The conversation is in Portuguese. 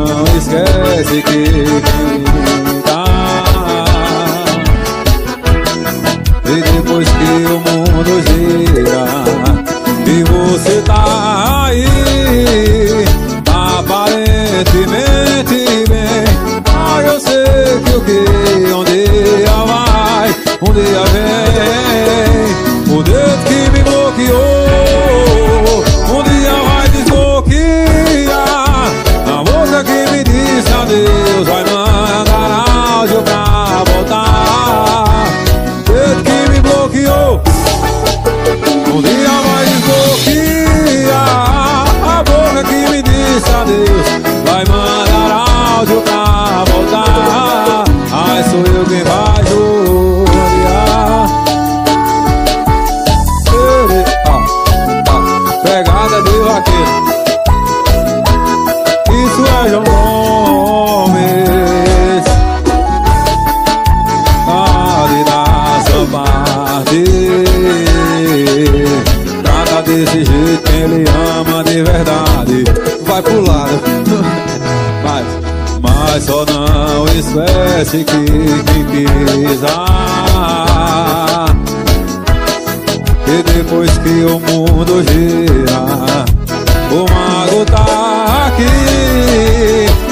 não esquece que tá. E depois que o mundo gira e você tá aí, aparentemente bem, mas eu sei que o que um dia vai, um dia vem. O dedo que me bloqueou, um dia vai desbloquear. A boca que me disse adeus vai mandar áudio pra voltar. O dedo que me bloqueou, um dia vai desbloquear. A boca que me disse adeus vai mandar áudio pra voltar. Ai, sou eu quem vai judiar. Pegada de vaqueiro, isso é João Gomes. Ali da sua parte, trata desse jeito quem ele ama de verdade. Vai pro lado, mas só não esquece que quis. E depois que o mundo gira, o mago tá aqui.